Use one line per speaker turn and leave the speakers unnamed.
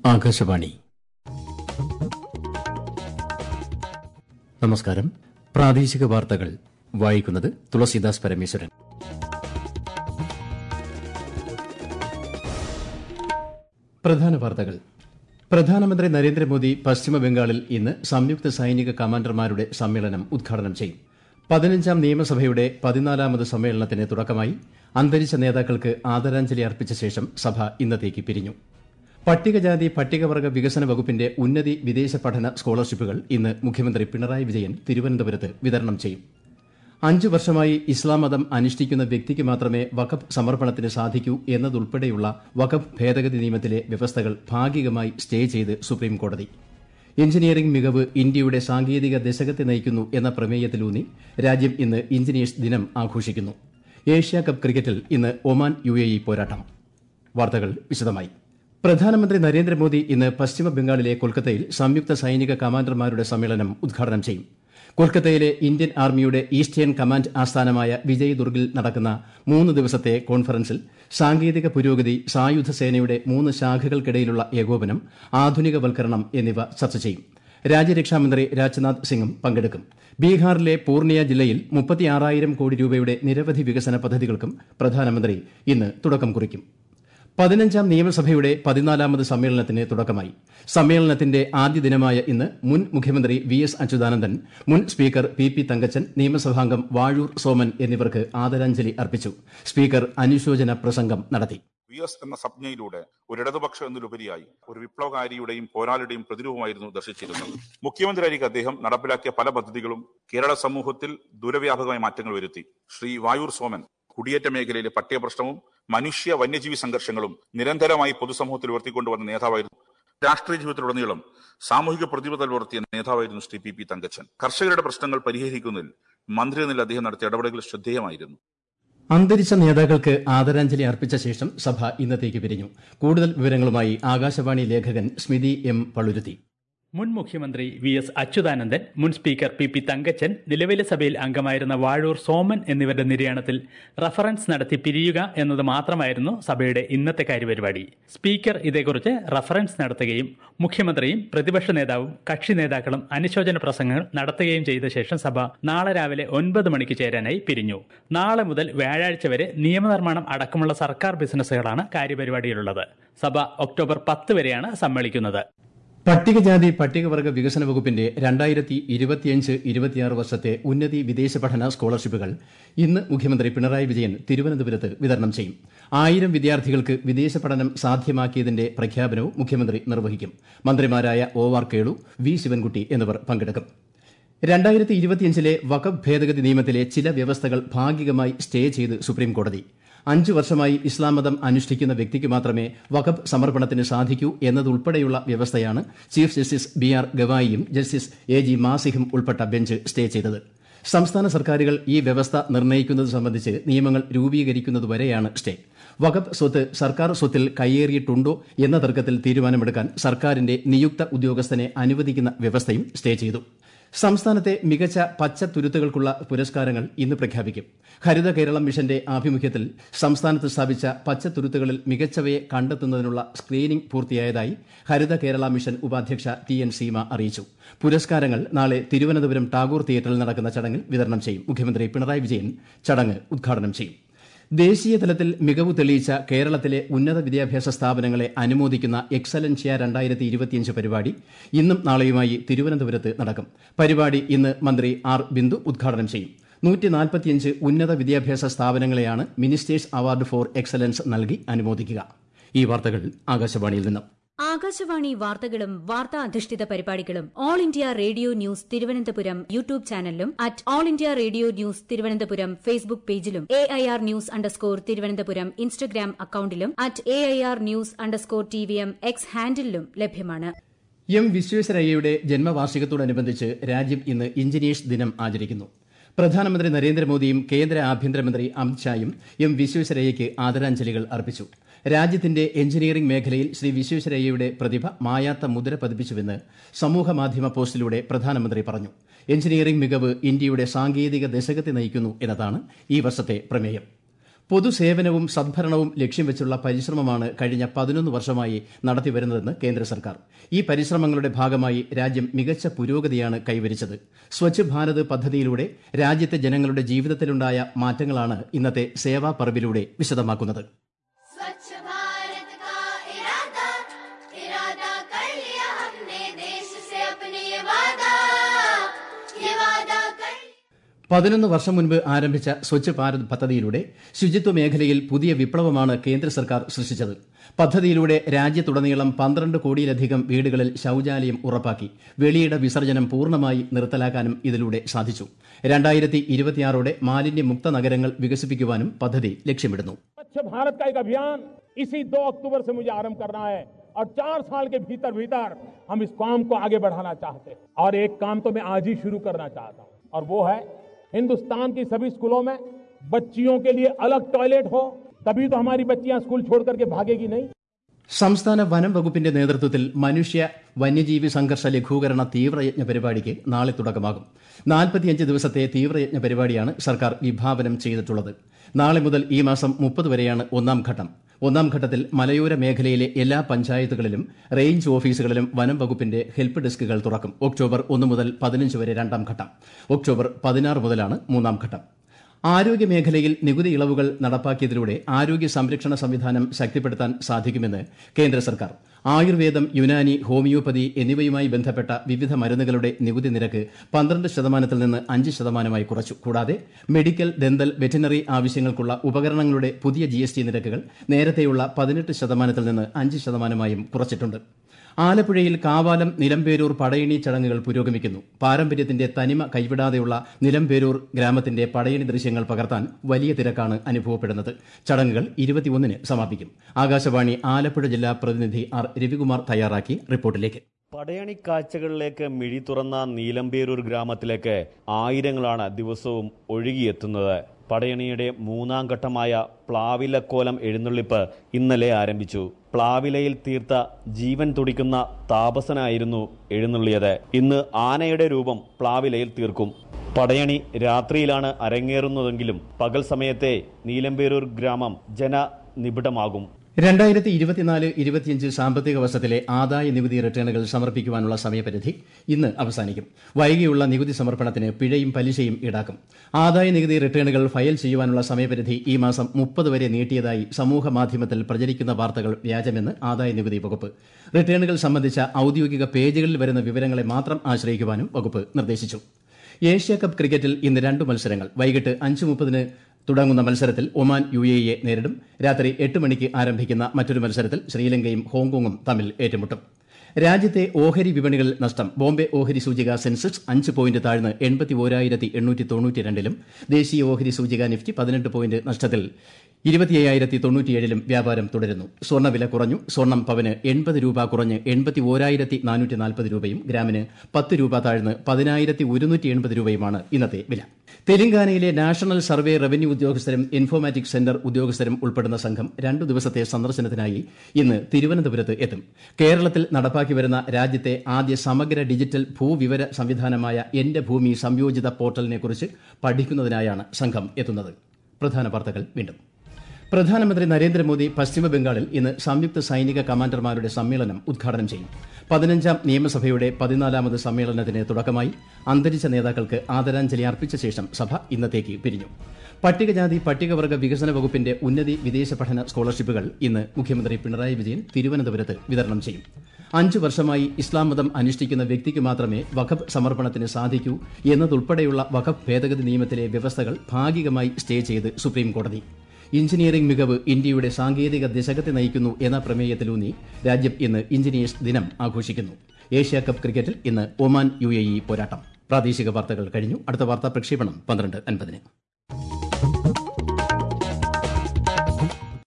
ആകാശവാണി. നമസ്കാരം. പ്രാദേശിക വാർത്തകൾ വായിക്കുന്നത് തുളസീദാസ് പരമേശ്വരൻ. പ്രധാന വാർത്തകൾ. പ്രധാനമന്ത്രി നരേന്ദ്രമോദി പശ്ചിമബംഗാളിൽ ഇന്ന് സംയുക്ത സൈനിക കമാൻഡർമാരുടെ സമ്മേളനം ഉദ്ഘാടനം ചെയ്യും. 15ാം നിയമസഭയുടെ 14ാമത് സമ്മേളനത്തിന് തുടക്കമായി. അന്തരിച്ച നേതാക്കൾക്ക് ആദരാഞ്ജലി അർപ്പിച്ച ശേഷം സഭ ഇന്നത്തേക്ക് പിരിഞ്ഞു. പട്ടികജാതി പട്ടികവർഗ വികസന വകുപ്പിന്റെ ഉന്നതി വിദേശ പഠന സ്കോളർഷിപ്പുകൾ ഇന്ന് മുഖ്യമന്ത്രി പിണറായി വിജയൻ തിരുവനന്തപുരത്ത് വിതരണം ചെയ്യും. 5 വർഷമായി ഇസ്ലാം മതം അനുഷ്ഠിക്കുന്ന വ്യക്തിക്ക് മാത്രമേ വഖഫ് സമർപ്പണത്തിന് സാധിക്കൂ എന്നതുൾപ്പെടെയുള്ള വഖഫ് ഭേദഗതി നിയമത്തിലെ വ്യവസ്ഥകൾ ഭാഗികമായി സ്റ്റേ ചെയ്ത് സുപ്രീംകോടതി. എഞ്ചിനീയറിംഗ് മികവ് ഇന്ത്യയുടെ സാങ്കേതിക ദശകത്തെ നയിക്കുന്നു എന്ന പ്രമേയത്തിലൂന്നി രാജ്യം ഇന്ന് എഞ്ചിനീയേഴ്സ് ദിനം ആഘോഷിക്കുന്നു. ഏഷ്യാകപ്പ് ക്രിക്കറ്റിൽ ഇന്ന് ഒമാൻ UAE പോരാട്ടം. വാർത്തകൾ വിശദമായി. പ്രധാനമന്ത്രി നരേന്ദ്രമോദി ഇന്ന് പശ്ചിമബംഗാളിലെ കൊൽക്കത്തയിൽ സംയുക്ത സൈനിക കമാൻഡർമാരുടെ സമ്മേളനം ഉദ്ഘാടനം ചെയ്യും. കൊൽക്കത്തയിലെ ഇന്ത്യൻ ആർമിയുടെ ഈസ്റ്റേൺ കമാൻഡ് ആസ്ഥാനമായ വിജയ് ദുർഗിൽ നടക്കുന്ന 3 ദിവസത്തെ കോൺഫറൻസിൽ സാങ്കേതിക പുരോഗതി, സായുധ സേനയുടെ 3 ശാഖകൾക്കിടയിലുള്ള ഏകോപനം, ആധുനികവൽക്കരണം എന്നിവ ചർച്ച ചെയ്യും. രാജ്യരക്ഷാമന്ത്രി രാജ്നാഥ് സിംഗും പങ്കെടുക്കും. ബീഹാറിലെ പൂർണിയ ജില്ലയിൽ 36,000 കോടി രൂപയുടെ നിരവധി വികസന പദ്ധതികൾക്കും പ്രധാനമന്ത്രി ഇന്ന് തുടക്കം കുറിക്കും. 15ാം നിയമസഭയുടെ 14ാമത് സമ്മേളനത്തിന് തുടക്കമായി. സമ്മേളനത്തിന്റെ ആദ്യ ദിനമായ ഇന്ന് മുൻ മുഖ്യമന്ത്രി VS അച്യുതാനന്ദൻ, മുൻ സ്പീക്കർ PP തങ്കച്ചൻ, നിയമസഭാംഗം വാഴൂർ സോമൻ എന്നിവർക്ക് ആദരാഞ്ജലി അർപ്പിച്ചു. സ്പീക്കർ അനുശോചന പ്രസംഗം നടത്തി.
VS എന്ന സംജ്ഞയിലൂടെ ഒരു ഇടതുപക്ഷം എന്നതിലുപരിയായി ഒരു വിപ്ലവകാരിയുടെയും പോരാളിയുടെയും പ്രതിരൂപമായിരുന്നു ദർശിച്ചിരുന്നത്. മുഖ്യമന്ത്രിയായിരിക്കെ അദ്ദേഹം നടപ്പിലാക്കിയ പല പദ്ധതികളും കേരള സമൂഹത്തിൽ ദൂരവ്യാപകമായ മാറ്റങ്ങൾ വരുത്തി. ശ്രീ വാഴൂർ സോമൻ കുടിയേറ്റ മേഖലയിലെ പട്ടികപ്രശ്നവും മനുഷ്യ വന്യജീവി സംഘർഷങ്ങളും നിരന്തരമായി പൊതുസമൂഹത്തിൽ ഉയർത്തിക്കൊണ്ടുവന്ന നേതാവായിരുന്നു. രാഷ്ട്രീയ ജീവിതത്തിലുടനീളം സാമൂഹിക പ്രതിബദ്ധത പുലർത്തിയ നേതാവായിരുന്നു ശ്രീ PP തങ്കച്ചൻ. കർഷകരുടെ പ്രശ്നങ്ങൾ പരിഹരിക്കുന്നതിൽ മന്ത്രി എന്ന നിലയിൽ അദ്ദേഹം നടത്തിയ ഇടപെടലുകൾ ശ്രദ്ധേയമായിരുന്നു.
അന്തരിച്ച നേതാക്കൾക്ക് ആദരാഞ്ജലി അർപ്പിച്ച ശേഷം സഭ ഇന്നത്തേക്ക് പിരിഞ്ഞു. കൂടുതൽ വിവരങ്ങളുമായി ആകാശവാണി ലേഖകൻ സ്മിതി M. പളുരുത്തി.
മുൻ മുഖ്യമന്ത്രി VS അച്യുതാനന്ദൻ, മുൻ സ്പീക്കർ PP തങ്കച്ചൻ, നിലവിലെ സഭയിൽ അംഗമായിരുന്ന വാഴൂർ സോമൻ എന്നിവരുടെ നിര്യാണത്തിൽ റഫറൻസ് നടത്തി പിരിയുക എന്നത് മാത്രമായിരുന്നു സഭയുടെ ഇന്നത്തെ കാര്യപരിപാടി. സ്പീക്കർ ഇതേക്കുറിച്ച് റഫറൻസ് നടത്തുകയും മുഖ്യമന്ത്രിയും പ്രതിപക്ഷ നേതാവും കക്ഷി നേതാക്കളും അനുശോചന പ്രസംഗങ്ങൾ നടത്തുകയും ചെയ്ത ശേഷം സഭ നാളെ രാവിലെ 9 മണിക്ക് ചേരാനായി പിരിഞ്ഞു. നാളെ മുതൽ വ്യാഴാഴ്ച വരെ നിയമനിർമ്മാണം അടക്കമുള്ള സർക്കാർ ബിസിനസ്സുകളാണ് കാര്യപരിപാടിയിലുള്ളത്. സഭ ഒക്ടോബർ 10 വരെയാണ് സമ്മേളിക്കുന്നത്.
പട്ടികജാതി പട്ടികവർഗ വികസന വകുപ്പിന്റെ 2025-26 വർഷത്തെ ഉന്നതി വിദേശ പഠന സ്കോളർഷിപ്പുകൾ ഇന്ന് മുഖ്യമന്ത്രി പിണറായി വിജയൻ തിരുവനന്തപുരത്ത് വിതരണം ചെയ്യും. 1000 വിദ്യാർത്ഥികൾക്ക് വിദേശ പഠനം സാധ്യമാക്കിയതിന്റെ പ്രഖ്യാപനവും മുഖ്യമന്ത്രി നിർവഹിക്കും. മന്ത്രിമാരായ OR കേളു, V. ശിവൻകുട്ടി എന്നിവർ പങ്കെടുക്കും. 2025 വഖഫ് ഭേദഗതി നിയമത്തിലെ ചില വ്യവസ്ഥകൾ ഭാഗികമായി സ്റ്റേ ചെയ്ത് സുപ്രീംകോടതി. 5 വർഷമായി ഇസ്ലാം മതം അനുഷ്ഠിക്കുന്ന വ്യക്തിക്ക് മാത്രമേ വഖഫ് സമർപ്പണത്തിന് സാധിക്കൂ എന്നതുൾപ്പെടെയുള്ള വ്യവസ്ഥയാണ് ചീഫ് ജസ്റ്റിസ് BR ഗവായിയും ജസ്റ്റിസ് AG മാസിഹും ഉൾപ്പെട്ട ബെഞ്ച് സ്റ്റേ ചെയ്തത്. സംസ്ഥാന സർക്കാരുകൾ ഈ വ്യവസ്ഥ നിർണ്ണയിക്കുന്നത് സംബന്ധിച്ച് നിയമങ്ങൾ രൂപീകരിക്കുന്നതുവരെയാണ് സ്റ്റേ. വഖഫ് സ്വത്ത് സർക്കാർ സ്വത്തിൽ കയ്യേറിയിട്ടുണ്ടോ എന്ന തർക്കത്തിൽ തീരുമാനമെടുക്കാൻ സർക്കാരിന്റെ നിയുക്ത ഉദ്യോഗസ്ഥനെ അനുവദിക്കുന്ന വ്യവസ്ഥയും സ്റ്റേ ചെയ്തു. സംസ്ഥാനത്തെ മികച്ച പച്ചത്തുരുത്തുകൾക്കുള്ള പുരസ്കാരങ്ങൾ ഇന്ന് പ്രഖ്യാപിക്കും. ഹരിത കേരളം മിഷന്റെ ആഭിമുഖ്യത്തിൽ സംസ്ഥാനത്ത് സ്ഥാപിച്ച പച്ചത്തുരുത്തുകളിൽ മികച്ചവയെ കണ്ടെത്തുന്നതിനുള്ള സ്ക്രീനിംഗ് പൂർത്തിയായതായി ഹരിത കേരള മിഷൻ ഉപാധ്യക്ഷ TN സീമ അറിയിച്ചു. പുരസ്കാരങ്ങൾ നാളെ തിരുവനന്തപുരം ടാഗോർ തിയേറ്ററിൽ നടക്കുന്ന ചടങ്ങിൽ വിതരണം ചെയ്യും. മുഖ്യമന്ത്രി പിണറായി വിജയൻ ചടങ്ങ് ഉദ്ഘാടനം ചെയ്യും. ദേശീയ തലത്തിൽ മികവ് തെളിയിച്ച കേരളത്തിലെ ഉന്നത വിദ്യാഭ്യാസ സ്ഥാപനങ്ങളെ അനുമോദിക്കുന്ന എക്സലൻഷ്യ 2025 പരിപാടി ഇന്നും നാളെയുമായി തിരുവനന്തപുരത്ത് നടക്കും. പരിപാടി ഇന്ന് മന്ത്രി R. ബിന്ദു ഉദ്ഘാടനം ചെയ്യും. 145 ഉന്നത വിദ്യാഭ്യാസ സ്ഥാപനങ്ങളെയാണ് മിനിസ്റ്റേഴ്സ് അവാർഡ് ഫോർ എക്സലൻസ് നൽകി അനുമോദിക്കുക. ഈ വാർത്തകൾ ആകാശവാണിയിൽ നിന്നും.
ആകാശവാണി വാർത്തകളും വാർത്താ അധിഷ്ഠിത പരിപാടികളും all India radio news Thiruvananthapuram YouTube ചാനലിലും all India radio news Thiruvananthapuram Facebook പേജിലും AIR _ തിരുവനന്തപുരം ഇൻസ്റ്റഗ്രാം അക്കൌണ്ടിലും AIR _ TVM X ഹാൻഡിലും ലഭ്യമാണ്.
M. വിശ്വേശ്വരയ്യയുടെ ജന്മവാർഷികത്തോടനുബന്ധിച്ച് രാജ്യം ഇന്ന് എഞ്ചിനീയേഴ്സ് ദിനം ആചരിക്കുന്നു. പ്രധാനമന്ത്രി നരേന്ദ്രമോദിയും കേന്ദ്ര ആഭ്യന്തരമന്ത്രി അമിത്ഷായും M. വിശ്വേശ്വരയ്യയ്ക്ക് ആദരാഞ്ജലികൾ അർപ്പിച്ചു. രാജ്യത്തിന്റെ എഞ്ചിനീയറിംഗ് മേഖലയിൽ ശ്രീ വിശ്വേശ്വരയ്യയുടെ പ്രതിഭ മായാത്ത മുദ്ര പതിപ്പിച്ചുവെന്ന് സമൂഹമാധ്യമ പോസ്റ്റിലൂടെ പ്രധാനമന്ത്രി പറഞ്ഞു. എഞ്ചിനീയറിംഗ് മികവ് ഇന്ത്യയുടെ സാങ്കേതിക ദശകത്തെ നയിക്കുന്നു എന്നതാണ് ഈ വർഷത്തെ പ്രമേയം. പൊതുസേവനവും സദ്ഭരണവും ലക്ഷ്യം വെച്ചുള്ള പരിശ്രമമാണ് കഴിഞ്ഞ 11 വർഷമായി നടത്തിവരുന്നതെന്ന് കേന്ദ്ര സർക്കാർ. ഈ പരിശ്രമങ്ങളുടെ ഭാഗമായി രാജ്യം മികച്ച പുരോഗതിയാണ് കൈവരിച്ചത്. സ്വച്ഛ് ഭാരത് പദ്ധതിയിലൂടെ രാജ്യത്തെ ജനങ്ങളുടെ ജീവിതത്തിലുണ്ടായ മാറ്റങ്ങളാണ് ഇന്നത്തെ സേവാ പർവിലൂടെ വിശദമാക്കുന്നത്. പതിനൊന്ന് വർഷം മുൻപ് ആരംഭിച്ച സ്വച്ഛ് ഭാരത് പദ്ധതിയിലൂടെ ശുചിത്വ മേഖലയിൽ പുതിയ വിപ്ലവമാണ് കേന്ദ്ര സർക്കാർ സൃഷ്ടിച്ചത്. പദ്ധതിയിലൂടെ രാജ്യത്തുടനീളം 12 കോടിയിലധികം വീടുകളിൽ ശൌചാലയം ഉറപ്പാക്കി. വെളിയിട വിസർജനം പൂർണ്ണമായി നിർത്തലാക്കാനും ഇതിലൂടെ സാധിച്ചു. 2026 മാലിന്യമുക്ത നഗരങ്ങൾ വികസിപ്പിക്കുവാനും പദ്ധതി ലക്ഷ്യമിടുന്നു.
स्वच्छ भारत का एक अभियान इसी 2 अक्टूबर से मुझे आरंभ करना है और 4 साल के भीतर हम इस काम को आगे बढ़ाना चाहते हैं. और एक काम तो मैं आज ही शुरू करना चाहता हूं और वो है हिंदुस्तान की सभी स्कूलों में बच्चियों के लिए अलग टॉयलेट हो. तभी तो हमारी बच्चियां स्कूल छोड़ करके भागेगी नहीं.
സംസ്ഥാന വനം വകുപ്പിന്റെ നേതൃത്വത്തിൽ മനുഷ്യ വന്യജീവി സംഘർഷ ലഘൂകരണ തീവ്രയജ്ഞ പരിപാടിക്ക് നാളെ തുടക്കമാകും. 45 ദിവസത്തെ തീവ്രയജ്ഞ പരിപാടിയാണ് സർക്കാർ വിഭാവനം ചെയ്തിട്ടുള്ളത്. നാളെ മുതൽ ഈ മാസം 30 വരെയാണ് ഒന്നാം ഘട്ടം. ഒന്നാം ഘട്ടത്തിൽ മലയോര മേഖലയിലെ എല്ലാ പഞ്ചായത്തുകളിലും റേഞ്ച് ഓഫീസുകളിലും വനം വകുപ്പിന്റെ ഹെൽപ്പ് ഡെസ്കുകൾ തുറക്കും. ഒക്ടോബർ 1 മുതൽ 15 വരെ രണ്ടാം ഘട്ടം. ഒക്ടോബർ 16 മുതലാണ് മൂന്നാം ഘട്ടം. ആരോഗ്യ മേഖലയിൽ നികുതി ഇളവുകൾ നടപ്പാക്കിയതിലൂടെ ആരോഗ്യ സംരക്ഷണ സംവിധാനം ശക്തിപ്പെടുത്താൻ സാധിക്കുമെന്ന് കേന്ദ്ര സർക്കാർ. ആയുർവേദം, യുനാനി, ഹോമിയോപ്പതി എന്നിവയുമായി ബന്ധപ്പെട്ട വിവിധ മരുന്നുകളുടെ നികുതി നിരക്ക് 12% നിന്ന് 5% കുറച്ചു. കൂടാതെ മെഡിക്കൽ, ദന്തൽ, വെറ്റിനറി ആവശ്യങ്ങൾക്കുള്ള ഉപകരണങ്ങളുടെ പുതിയ GST നിരക്കുകൾ നേരത്തെയുള്ള 18% നിന്ന് 5% കുറച്ചിട്ടുണ്ട്. ആലപ്പുഴയിൽ കാവാലം നിലമ്പേരൂർ പടയണി ചടങ്ങുകൾ പുരോഗമിക്കുന്നു. പാരമ്പര്യത്തിന്റെ തനിമ കൈവിടാതെയുള്ള നിലമ്പേരൂർ ഗ്രാമത്തിന്റെ പടയണി ദൃശ്യങ്ങൾ പകർത്താൻ വലിയ തിരക്കാണ് അനുഭവപ്പെടുന്നത്. ചടങ്ങുകൾ 21-ന് സമാപിക്കും. ആകാശവാണി ആലപ്പുഴ ജില്ലാ പ്രതിനിധി ആർ രവികുമാർ തയ്യാറാക്കിയ റിപ്പോർട്ടിലേക്ക്.
പടയണി കാഴ്ചകളിലേക്ക് മിഴി തുറന്ന നീലമ്പേരൂർ ഗ്രാമത്തിലേക്ക് ആയിരങ്ങളാണ് ദിവസവും ഒഴുകിയെത്തുന്നത്. പടയണിയുടെ 3ാം ഘട്ടമായ പ്ലാവിലക്കോലം എഴുന്നള്ളിപ്പ് ഇന്നലെ ആരംഭിച്ചു. പ്ലാവിലയിൽ തീർത്ത ജീവൻ തുടിക്കുന്ന താപസനായിരുന്നു എഴുന്നള്ളിയത്. ഇന്ന് ആനയുടെ രൂപം പ്ലാവിലയിൽ തീർക്കും. പടയണി രാത്രിയിലാണ് അരങ്ങേറുന്നതെങ്കിലും പകൽ സമയത്തെ നീലമ്പേരൂർ ഗ്രാമം ജനനിബിഡമാകും.
2024-25 സാമ്പത്തിക വർഷത്തിലെ ആദായ നികുതി റിട്ടേണുകൾ സമർപ്പിക്കുവാനുള്ള സമയപരിധി ഇന്ന് അവസാനിക്കും. വൈകിയുള്ള നികുതി സമർപ്പണത്തിന് പിഴയും പലിശയും ഈടാക്കും. ആദായ നികുതി റിട്ടേണുകൾ ഫയൽ ചെയ്യുവാനുള്ള സമയപരിധി ഈ മാസം 30 വരെ നീട്ടിയതായി സമൂഹ മാധ്യമത്തിൽ പ്രചരിക്കുന്ന വാർത്തകൾ വ്യാജമെന്ന് ആദായ നികുതി വകുപ്പ്. റിട്ടേണുകൾ സംബന്ധിച്ച ഔദ്യോഗിക പേജുകളിൽ വരുന്ന വിവരങ്ങളെ മാത്രം ആശ്രയിക്കുവാനും വകുപ്പ് നിർദ്ദേശിച്ചു. ഏഷ്യ കപ്പ് ക്രിക്കറ്റിൽ ഇന്ന് 2 മത്സരങ്ങൾ. വൈകിട്ട് 5:30-ന് തുടങ്ങുന്ന മത്സരത്തിൽ ഒമാൻ UAE നേരിടും. രാത്രി 8 മണിക്ക് ആരംഭിക്കുന്ന മറ്റൊരു മത്സരത്തിൽ ശ്രീലങ്കയും ഹോങ്കോങ്ങും തമ്മിൽ ഏറ്റുമുട്ടും. രാജ്യത്തെ ഓഹരി വിപണികളിൽ നഷ്ടം. ബോംബെ ഓഹരി സൂചിക സെൻസെക്സ് 5 പോയിന്റ് താഴ്ന്ന് 81,892-ലും ദേശീയ ഓഹരി സൂചിക നിഫ്റ്റി 18 പോയിന്റ് നഷ്ടത്തിൽ 25,097-ലും വ്യാപാരം തുടരുന്നു. സ്വർണ്ണവില കുറഞ്ഞു. സ്വർണ്ണം പവന് 80 രൂപ കുറഞ്ഞ് 81,440 രൂപയും ഗ്രാമിന് 10 രൂപ താഴ്ന്ന് 10,180 രൂപയുമാണ് ഇന്നത്തെ വില. തെലങ്കാനയിലെ നാഷണൽ സർവേ റവന്യൂ ഉദ്യോഗസ്ഥരും ഇൻഫോമാറ്റിക് സെന്റർ ഉദ്യോഗസ്ഥരും ഉൾപ്പെടുന്ന സംഘം 2 ദിവസത്തെ സന്ദർശനത്തിനായി ഇന്ന് തിരുവനന്തപുരത്ത് എത്തും. കേരളത്തിൽ നടപ്പാക്കി വരുന്ന രാജ്യത്തെ ആദ്യ സമഗ്ര ഡിജിറ്റൽ ഭൂവിവര സംവിധാനമായ എന്റെ ഭൂമി സംയോജിത പോർട്ടലിനെക്കുറിച്ച് പഠിക്കുന്നതിനായാണ് സംഘം എത്തുന്നത്. പ്രധാന വാർത്തകൾ വീണ്ടും. പ്രധാനമന്ത്രി നരേന്ദ്രമോദി പശ്ചിമബംഗാളിൽ ഇന്ന് സംയുക്ത സൈനിക കമാൻഡർമാരുടെ സമ്മേളനം ഉദ്ഘാടനം ചെയ്യും. 15ാം നിയമസഭയുടെ 14ാമത് സമ്മേളനത്തിന് തുടക്കമായി. അന്തരിച്ച നേതാക്കൾക്ക് ആദരാഞ്ജലി അർപ്പിച്ച ശേഷം സഭ ഇന്നത്തേക്ക് പിരിഞ്ഞു. പട്ടികജാതി പട്ടികവർഗ വികസന വകുപ്പിന്റെ ഉന്നതി വിദേശ പഠന സ്കോളർഷിപ്പുകൾ ഇന്ന് മുഖ്യമന്ത്രി പിണറായി വിജയൻ തിരുവനന്തപുരത്ത് വിതരണം ചെയ്യും. 5 വർഷമായി ഇസ്ലാം മതം അനുഷ്ഠിക്കുന്ന വ്യക്തിക്ക് മാത്രമേ വഖഫ് സമർപ്പണത്തിന് സാധിക്കൂ എന്നതുൾപ്പെടെയുള്ള വഖഫ് ഭേദഗതി നിയമത്തിലെ വ്യവസ്ഥകൾ ഭാഗികമായി സ്റ്റേ ചെയ്ത് സുപ്രീംകോടതി. എഞ്ചിനീയറിംഗ് മികവ് ഇന്ത്യയുടെ സാങ്കേതിക ദശകത്തെ നയിക്കുന്നു എന്ന പ്രമേയത്തിലൂന്നി രാജ്യം ഇന്ന് എഞ്ചിനീയേഴ്സ് ദിനം ആഘോഷിക്കുന്നു. ഏഷ്യ കപ്പ് ക്രിക്കറ്റിൽ ഇന്ന് ഒമാൻ UAE പോരാട്ടം. പ്രാദേശിക വാർത്തകൾ കഴിഞ്ഞു. അടുത്ത വാർത്താ പ്രക്ഷേപണം 12:50-ന്.